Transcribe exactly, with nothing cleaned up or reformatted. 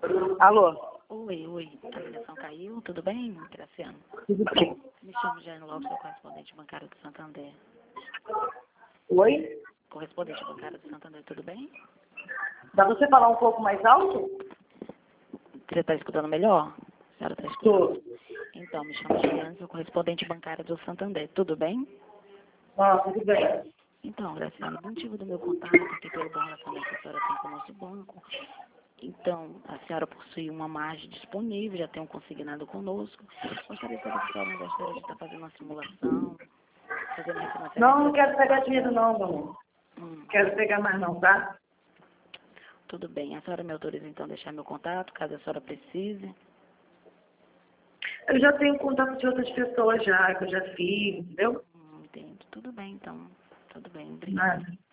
Alô? Oi, oi. A ligação caiu? Tudo bem, Graciano? Tudo bem. Me chamo Jane Lopes, sou correspondente bancário do Santander. Oi? Correspondente bancário do Santander, tudo bem? Dá pra você falar um pouco mais alto? Você está escutando melhor? A senhora está escutando? Tô. Então, me chamo Juliana, sou correspondente bancária do Santander, tudo bem? Ah, tudo bem. Então, Graciano, o motivo do meu contato aqui pelo bom relacionamento que a senhora tem com o nosso banco. Então, a senhora possui uma margem disponível, já tem um consignado conosco. Gostaria de saber se a senhora não gostaria de estar fazendo uma simulação, fazendo refinanciamento. Não, não quero pegar dinheiro não, amor. Hum, Quero pegar mais não, tá? tudo bem. A senhora me autoriza então a deixar meu contato, caso a senhora precise? Eu já tenho contato de outras pessoas já, que eu já fiz, entendeu? Hum, entendo. Tudo bem, então. Tudo bem. Obrigada. Nada.